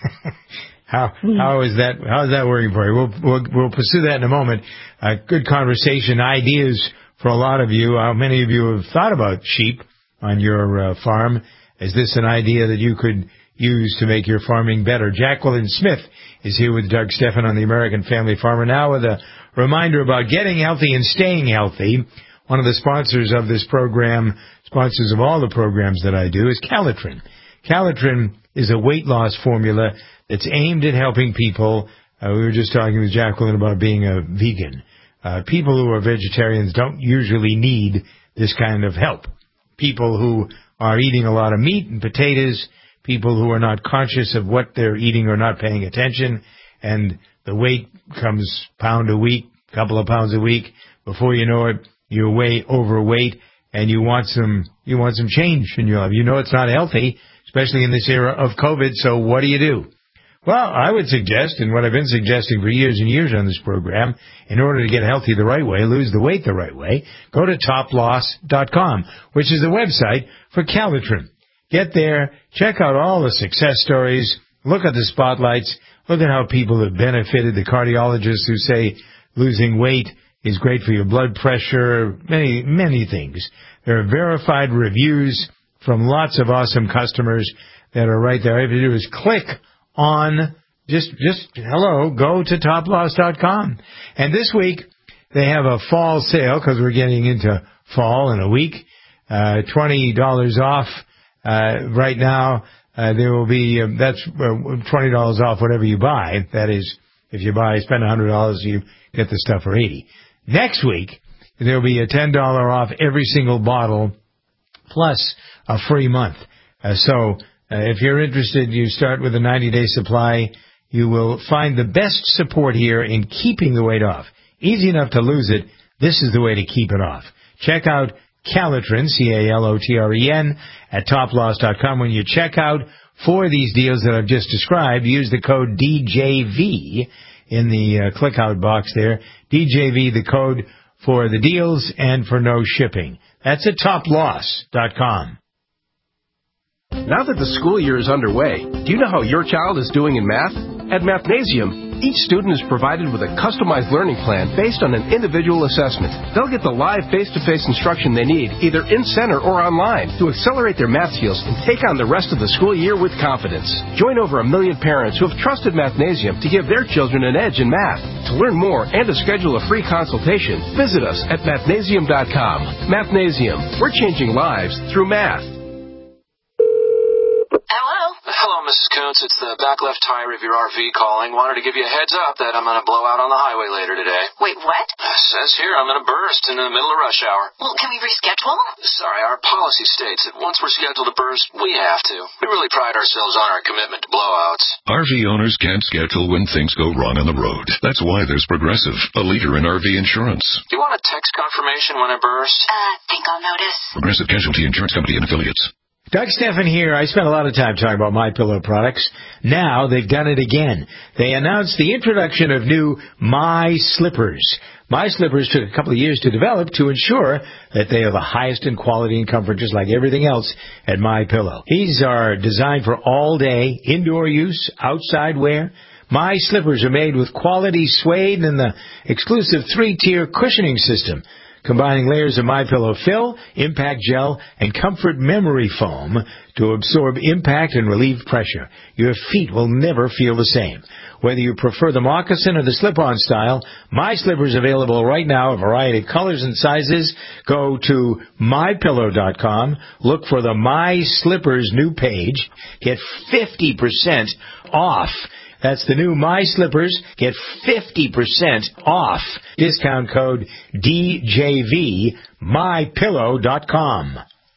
Speaker 3: how how is that how is that working for you? We'll we'll, we'll pursue that in a moment. Uh, good conversation, ideas for a lot of you. How many of you have thought about sheep on your uh, farm? Is this an idea that you could use to make your farming better? Jacqueline Smith is here with Doug Stephan on the American Family Farmer now with a reminder about getting healthy and staying healthy. One of the sponsors of this program, sponsors of all the programs that I do, is Calitrin. Calitrin is a weight loss formula that's aimed at helping people. Uh, we were just talking with Jacqueline about being a vegan. Uh, people who are vegetarians don't usually need this kind of help. People who are eating a lot of meat and potatoes, people who are not conscious of what they're eating or not paying attention, and the weight comes pound a week, couple of pounds a week. Before you know it, you're way overweight, and you want some you want some change in your life. You know it's not healthy, especially in this era of COVID, so what do you do? Well, I would suggest, and what I've been suggesting for years and years on this program, in order to get healthy the right way, lose the weight the right way, go to top loss dot com, which is the website for Calitrin. Get there, check out all the success stories, look at the spotlights, look at how people have benefited, the cardiologists who say losing weight is great for your blood pressure, many, many things. There are verified reviews from lots of awesome customers that are right there. All you have to do is click on, just, just, hello, go to top loss dot com. And this week, they have a fall sale, because we're getting into fall in a week, uh, twenty dollars off. Uh, right now, uh, there will be, uh, that's uh, twenty dollars off whatever you buy. That is, if you buy, spend one hundred dollars, you get the stuff for eighty dollars. Next week, there will be a ten dollars off every single bottle, plus a free month. Uh, so, uh, if you're interested, you start with a ninety-day supply. You will find the best support here in keeping the weight off. Easy enough to lose it. This is the way to keep it off. Check out Calitrin, C A L O T R E N, at top loss dot com. When you check out for these deals that I've just described, use the code D J V in the uh, click-out box there. D J V, the code for the deals and for no shipping. That's at top loss dot com.
Speaker 20: Now that the school year is underway, do you know how your child is doing in math? At Mathnasium, each student is provided with a customized learning plan based on an individual assessment. They'll get the live face-to-face instruction they need, either in-center or online, to accelerate their math skills and take on the rest of the school year with confidence. Join over a million parents who have trusted Mathnasium to give their children an edge in math. To learn more and to schedule a free consultation, visit us at mathnasium dot com. Mathnasium, we're changing lives through math.
Speaker 21: Hello, Missus Kuntz. It's the back left tire of your R V calling. Wanted to give you a heads up that I'm going to blow out on the highway later today.
Speaker 22: Wait, what?
Speaker 21: It says here I'm going to burst in the middle of rush hour.
Speaker 22: Well, can we reschedule?
Speaker 21: Sorry, our policy states that once we're scheduled to burst, we have to. We really pride ourselves on our commitment to blowouts.
Speaker 19: R V owners can't schedule when things go wrong on the road. That's why there's Progressive, a leader in R V insurance.
Speaker 21: Do you want a text confirmation when I burst?
Speaker 22: Uh, think I'll notice.
Speaker 19: Progressive Casualty Insurance Company and Affiliates.
Speaker 3: Doug Stephan here. I spent a lot of time talking about MyPillow products. Now they've done it again. They announced the introduction of new My Slippers. My Slippers took a couple of years to develop to ensure that they are the highest in quality and comfort, just like everything else at MyPillow. These are designed for all-day indoor use, outside wear. My Slippers are made with quality suede and the exclusive three-tier cushioning system, combining layers of MyPillow fill, impact gel, and comfort memory foam to absorb impact and relieve pressure. Your feet will never feel the same. Whether you prefer the moccasin or the slip-on style, My Slippers available right now, a variety of colors and sizes. Go to my pillow dot com, look for the My Slippers new page, get fifty percent off. That's the new My Slippers. Get fifty percent off. Discount code D J V, my pillow dot com.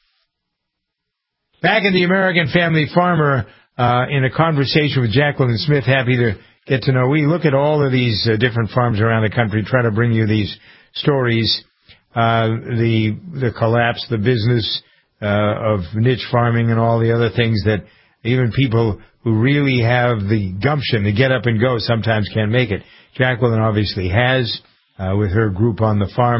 Speaker 3: Back in the American Family Farmer, uh, in a conversation with Jacqueline Smith, happy to get to know. We look at all of these uh, different farms around the country, try to bring you these stories, uh, the the collapse, the business uh, of niche farming and all the other things that even people who really have the gumption to get up and go sometimes can't make it. Jacqueline obviously has, uh, with her group on the farm.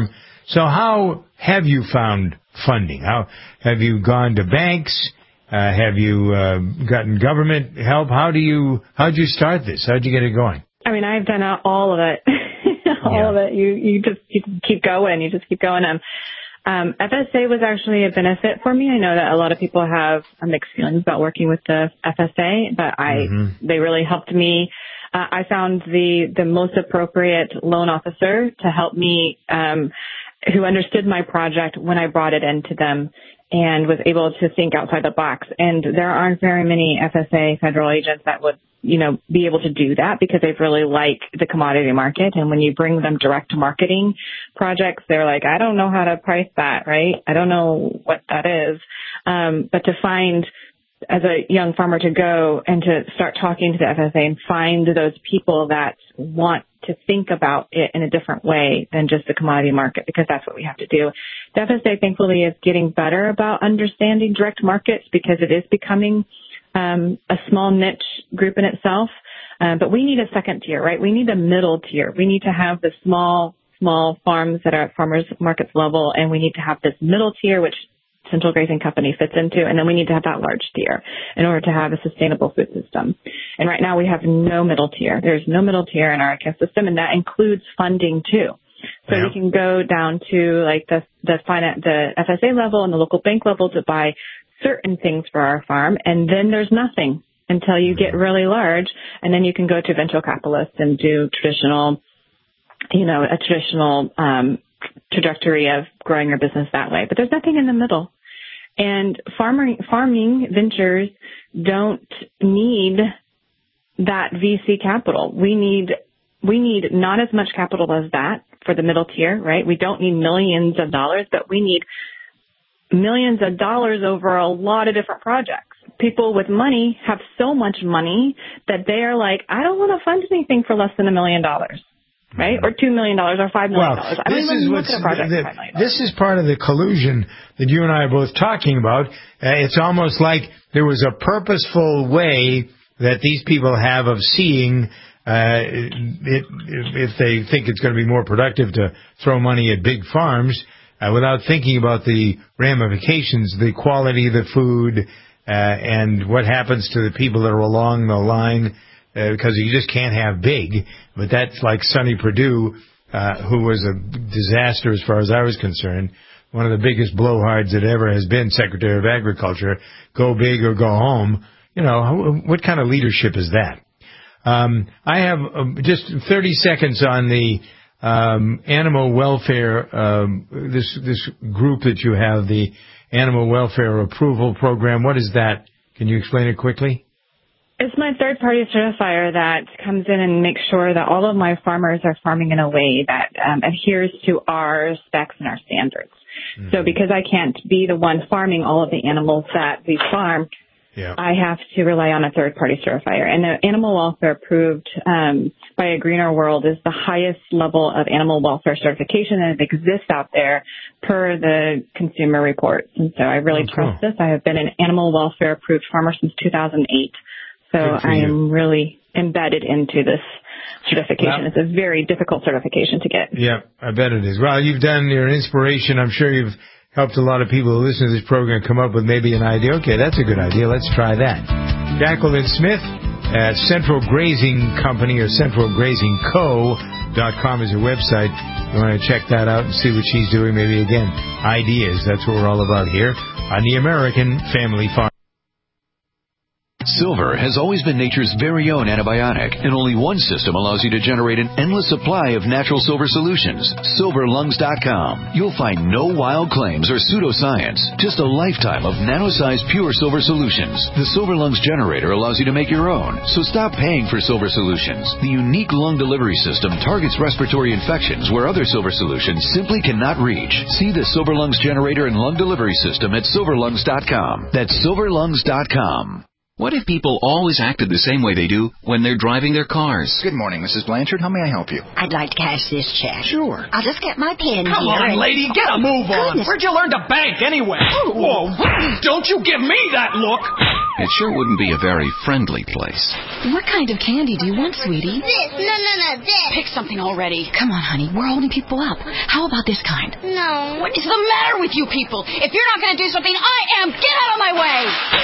Speaker 3: So how have you found funding? How have you gone to banks? Uh, have you uh, gotten government help? How do you how'd you start this? How'd you get it going?
Speaker 4: I mean, I've done all of it. all
Speaker 3: yeah.
Speaker 4: of it. You you just you keep going. You just keep going. Um, um, F S A was actually a benefit for me. I know that a lot of people have mixed feelings about working with the F S A, but I mm-hmm. they really helped me. Uh, I found the the most appropriate loan officer to help me, um, who understood my project when I brought it into them and was able to think outside the box. And there aren't very many F S A federal agents that would, you know, be able to do that because they really like the commodity market. And when you bring them direct to marketing projects, they're like, I don't know how to price that, right? I don't know what that is. Um, but to find, as a young farmer, to go and to start talking to the F S A and find those people that want to think about it in a different way than just the commodity market, because that's what we have to do. The F S A, thankfully, is getting better about understanding direct markets because it is becoming um, a small niche group in itself. Uh, but we need a second tier, right? We need a middle tier. We need to have the small, small farms that are at farmers markets level, and we need to have this middle tier, which Central Grazing Company fits into, and then we need to have that large tier in order to have a sustainable food system. And right now we have no middle tier. There's no middle tier in our ecosystem, and that includes funding too. So yeah. we can go down to like the the finance, the F S A level and the local bank level to buy certain things for our farm, and then there's nothing until you get really large, and then you can go to venture capitalists and do traditional, you know, a traditional um, trajectory of growing your business that way. But there's nothing in the middle. And farming, farming ventures don't need that V C capital. We need, we need not as much capital as that for the middle tier, right? We don't need millions of dollars, but we need millions of dollars over a lot of different projects. People with money have so much money that they are like, I don't want to fund anything for less than a million dollars. Right? Or two million dollars or five million dollars.
Speaker 3: Well,
Speaker 4: I don't
Speaker 3: this
Speaker 4: even
Speaker 3: is
Speaker 4: look at a project
Speaker 3: the,
Speaker 4: for five million dollars.
Speaker 3: This is part of the collusion that you and I are both talking about. Uh, it's almost like there was a purposeful way that these people have of seeing uh, it, if they think it's going to be more productive to throw money at big farms uh, without thinking about the ramifications, the quality of the food, uh, and what happens to the people that are along the line. Uh, because you just can't have big, but that's like Sonny Perdue, uh, who was a disaster as far as I was concerned. One of the biggest blowhards that ever has been Secretary of Agriculture. Go big or go home. You know, what kind of leadership is that? Um, I have uh, just thirty seconds on the um, animal welfare, um, this this group that you have, the Animal Welfare Approval Program. What is that? Can you explain it quickly?
Speaker 4: It's my third-party certifier that comes in and makes sure that all of my farmers are farming in a way that um, adheres to our specs and our standards. Mm-hmm. So because I can't be the one farming all of the animals that we farm, yeah. I have to rely on a third-party certifier. And the Animal Welfare approved um, by A Greener World is the highest level of animal welfare certification that exists out there per the Consumer Reports. And so I really oh, trust cool. this. I have been an animal welfare approved farmer since two thousand eight. So I am really embedded into this certification. Well, it's a very difficult certification to get.
Speaker 3: Yeah, I bet it is. Well, you've done your inspiration. I'm sure you've helped a lot of people who listen to this program come up with maybe an idea. Okay, that's a good idea. Let's try that. Jacqueline Smith at Central Grazing Company or central grazing co dot com is her website. You want to check that out and see what she's doing. Maybe, again, ideas. That's what we're all about here on the American Family Farm.
Speaker 1: Silver has always been nature's very own antibiotic, and only one system allows you to generate an endless supply of natural silver solutions. silver lungs dot com. You'll find no wild claims or pseudoscience, just a lifetime of nano-sized pure silver solutions. The Silver Lungs generator allows you to make your own, so stop paying for silver solutions. The unique lung delivery system targets respiratory infections where other silver solutions simply cannot reach. See the Silver Lungs generator and lung delivery system at silver lungs dot com. That's silver lungs dot com.
Speaker 2: What if people always acted the same way they do when they're driving their cars?
Speaker 5: Good morning, Missus Blanchard. How may I help you?
Speaker 23: I'd like to cash this check.
Speaker 5: Sure.
Speaker 23: I'll just get my pen
Speaker 24: Come
Speaker 23: here.
Speaker 24: on,
Speaker 23: and...
Speaker 24: lady, get a move on.
Speaker 23: Goodness.
Speaker 24: Where'd you learn to bank anyway? Whoa, don't you give me that look.
Speaker 2: It sure wouldn't be a very friendly place.
Speaker 23: What kind of candy do you want, sweetie?
Speaker 22: This. No, no, no, this.
Speaker 23: Pick something already. Come on, honey. We're holding people up. How about this kind?
Speaker 22: No.
Speaker 23: What is the matter with you people? If you're not going to do something, I am. Get out of my way.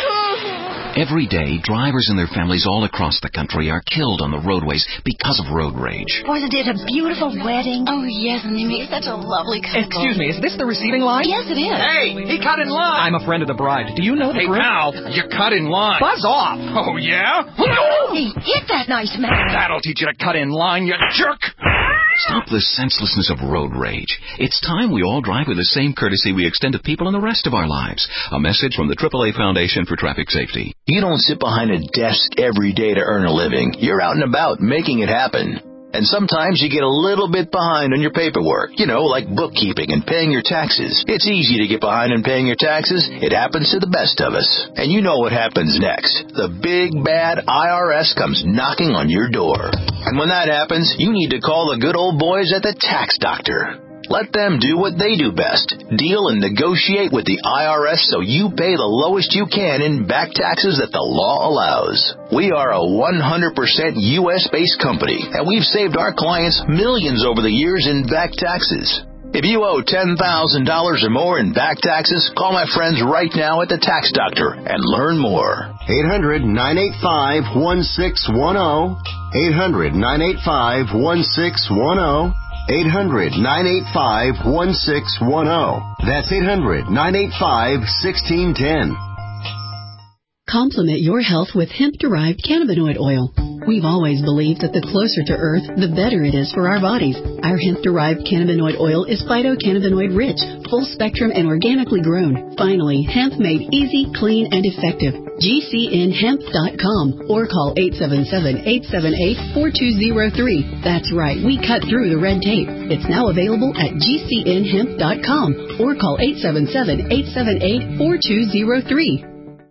Speaker 2: Every day, drivers and their families all across the country are killed on the roadways because of road rage.
Speaker 23: Wasn't it a beautiful wedding? Oh, yes, and they made such a lovely couple.
Speaker 24: Excuse me, is this the receiving line?
Speaker 23: Yes, it is.
Speaker 24: Hey, he cut in line. I'm a friend of the bride. Do you know the Hey, group? pal, you cut in line. Buzz off. Oh, yeah?
Speaker 23: Hey, hit that nice man.
Speaker 24: That'll teach you to cut in line, you jerk.
Speaker 2: Stop the senselessness of road rage. It's time we all drive with the same courtesy we extend to people in the rest of our lives. A message from the triple A Foundation for Traffic Safety.
Speaker 25: You don't sit behind a desk every day to earn a living. You're out and about making it happen. And sometimes you get a little bit behind on your paperwork, you know, like bookkeeping and paying your taxes. It's easy to get behind on paying your taxes. It happens to the best of us. And you know what happens next. The big, bad I R S comes knocking on your door. And when that happens, you need to call the good old boys at the Tax Doctor. Let them do what they do best. Deal and negotiate with the I R S so you pay the lowest you can in back taxes that the law allows. We are a one hundred percent U S-based company, and we've saved our clients millions over the years in back taxes. If you owe ten thousand dollars or more in back taxes, call my friends right now at the Tax Doctor and learn more.
Speaker 13: eight hundred, nine eight five, one six one zero. eight hundred, nine eight five, one six one zero. eight hundred, nine eight five, one six one zero. That's eight hundred, nine eight five, one six one zero.
Speaker 26: Complement your health with hemp-derived cannabinoid oil. We've always believed that the closer to Earth, the better it is for our bodies. Our hemp-derived cannabinoid oil is phytocannabinoid-rich, full-spectrum, and organically grown. Finally, hemp made easy, clean, and effective. G C N hemp dot com or call eight seven seven, eight seven eight, four two zero three. That's right, we cut through the red tape. It's now available at G C N hemp dot com or call eight seven seven, eight seven eight, four two zero three.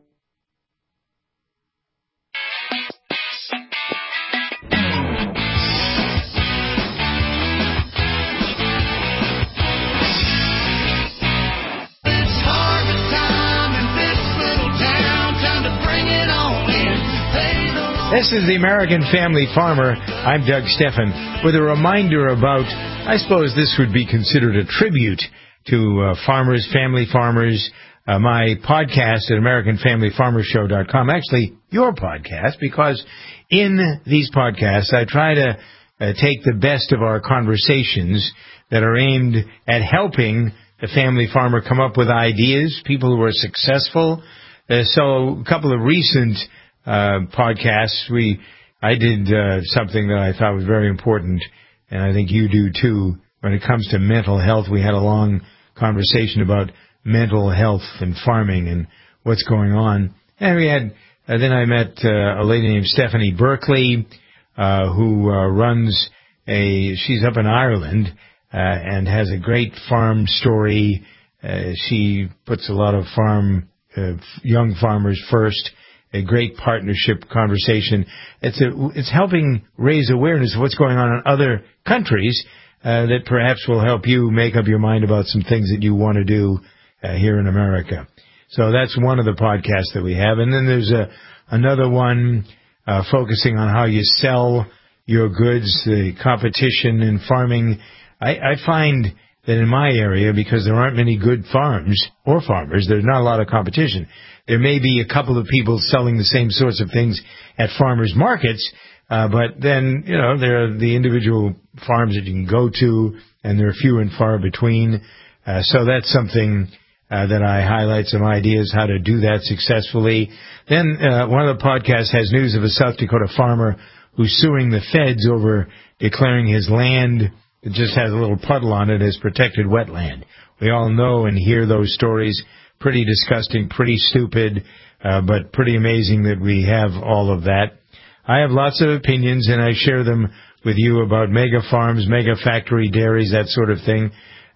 Speaker 3: This is the American Family Farmer. I'm Doug Steffen with a reminder about, I suppose this would be considered a tribute to uh, farmers, family farmers, uh, my podcast at American Family Farmer Show dot com. Actually, your podcast, because in these podcasts I try to uh, take the best of our conversations that are aimed at helping the family farmer come up with ideas, people who are successful. Uh, so a couple of recent Uh, podcasts. We, I did uh, something that I thought was very important, and I think you do too. When it comes to mental health, we had a long conversation about mental health and farming and what's going on. And we had, uh, then I met uh, a lady named Stephanie Berkeley, uh, who uh, runs a, she's up in Ireland uh, and has a great farm story. Uh, she puts a lot of farm, uh, young farmers first. A great partnership conversation. It's a, it's helping raise awareness of what's going on in other countries uh, that perhaps will help you make up your mind about some things that you want to do uh, here in America. So that's one of the podcasts that we have. And then there's a another one uh, focusing on how you sell your goods, the competition in farming. I, I find that in my area, because there aren't many good farms or farmers, there's not a lot of competition. There may be a couple of people selling the same sorts of things at farmers markets, uh, but then, you know, there are the individual farms that you can go to, and they're few and far between. Uh, so that's something uh, that I highlight, some ideas how to do that successfully. Then uh, one of the podcasts has news of a South Dakota farmer who's suing the feds over declaring his land that just has a little puddle on it as protected wetland. We all know and hear those stories. Pretty disgusting, pretty stupid, uh, but pretty amazing that we have all of that. I have lots of opinions, and I share them with you about mega farms, mega factory dairies, that sort of thing.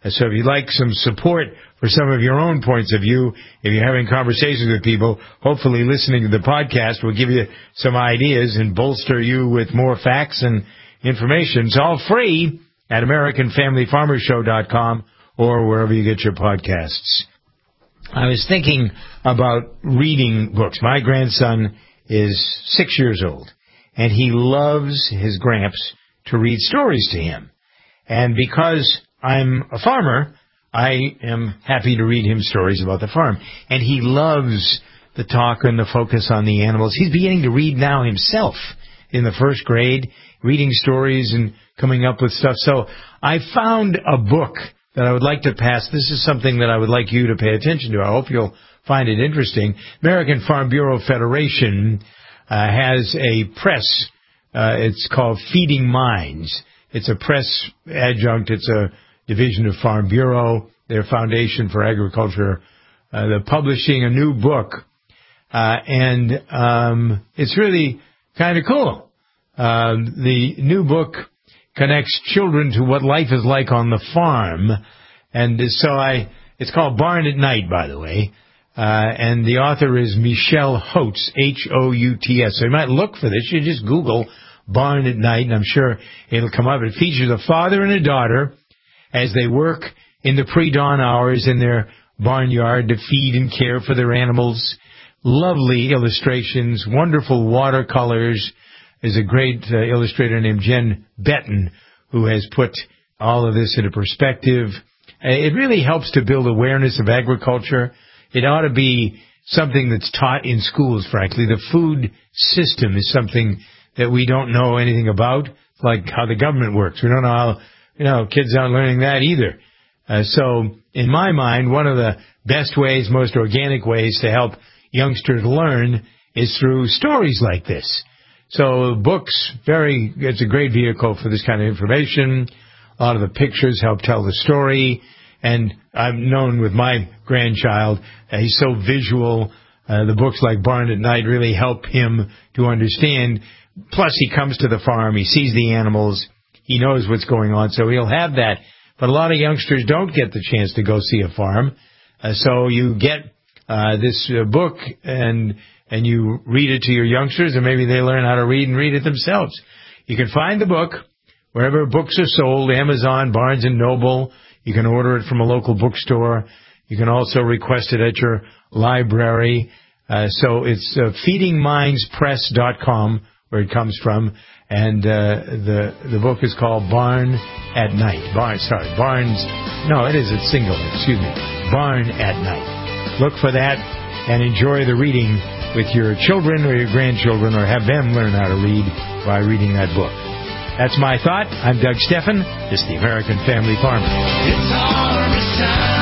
Speaker 3: Uh, so if you'd like some support for some of your own points of view, if you're having conversations with people, hopefully listening to the podcast will give you some ideas and bolster you with more facts and information. It's all free at American Family Farmer Show dot com or wherever you get your podcasts. I was thinking about reading books. My grandson is six years old, and he loves his gramps to read stories to him. And because I'm a farmer, I am happy to read him stories about the farm. And he loves the talk and the focus on the animals. He's beginning to read now himself in the first grade, reading stories and coming up with stuff. So I found a book that I would like to pass. This is something that I would like you to pay attention to. I hope you'll find it interesting. American Farm Bureau Federation uh, has a press. Uh, it's called Feeding Minds. It's a press adjunct. It's a division of Farm Bureau, their Foundation for Agriculture. Uh, they're publishing a new book, uh, and um, it's really kind of cool. Uh, the new book connects children to what life is like on the farm. And so I, it's called Barn at Night, by the way. Uh, and the author is Michelle Houts, H O U T S. So you might look for this. You just Google Barn at Night, and I'm sure it'll come up. It features a father and a daughter as they work in the pre-dawn hours in their barnyard to feed and care for their animals. Lovely illustrations, wonderful watercolors. There's a great uh, illustrator named Jen Benton who has put all of this into perspective. Uh, it really helps to build awareness of agriculture. It ought to be something that's taught in schools, frankly. The food system is something that we don't know anything about, like how the government works. We don't know how, you know, kids aren't learning that either. Uh, so, in my mind, one of the best ways, most organic ways to help youngsters learn is through stories like this. So books, very, it's a great vehicle for this kind of information. A lot of the pictures help tell the story. And I've known with my grandchild, uh, he's so visual. Uh, the books like Barn at Night really help him to understand. Plus, he comes to the farm, he sees the animals, he knows what's going on, so he'll have that. But a lot of youngsters don't get the chance to go see a farm. Uh, so you get uh, this uh, book and and you read it to your youngsters, and maybe they learn how to read and read it themselves. You can find the book wherever books are sold, Amazon, Barnes and Noble. You can order it from a local bookstore. You can also request it at your library. Uh, so it's uh, feeding minds press dot com where it comes from, and uh, the the book is called Barn at Night. Barn, sorry, Barnes. No, it is. It's singular. Excuse me. Barn at Night. Look for that and enjoy the reading with your children or your grandchildren, or have them learn how to read by reading that book. That's my thought. I'm Doug Steffen. This is the American Family Farmer. It's harvest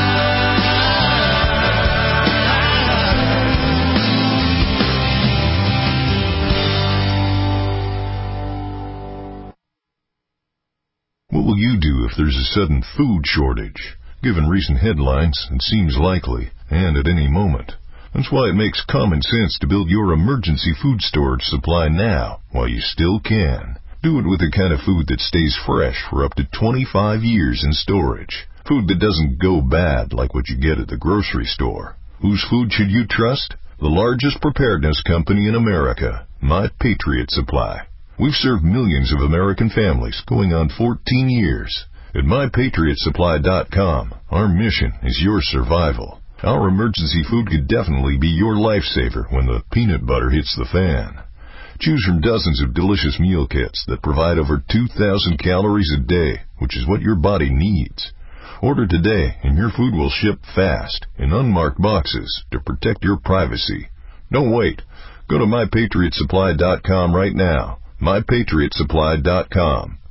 Speaker 6: time. What will you do if there's a sudden food shortage? Given recent headlines, it seems likely, and at any moment. That's why it makes common sense to build your emergency food storage supply now, while you still can. Do it with the kind of food that stays fresh for up to twenty-five years in storage. Food that doesn't go bad like what you get at the grocery store. Whose food should you trust? The largest preparedness company in America, My Patriot Supply. We've served millions of American families going on fourteen years. At my patriot supply dot com, our mission is your survival. Our emergency food could definitely be your lifesaver when the peanut butter hits the fan. Choose from dozens of delicious meal kits that provide over two thousand calories a day, which is what your body needs. Order today and your food will ship fast in unmarked boxes to protect your privacy. Don't wait. Go to my patriot supply dot com right now. my patriot supply dot com.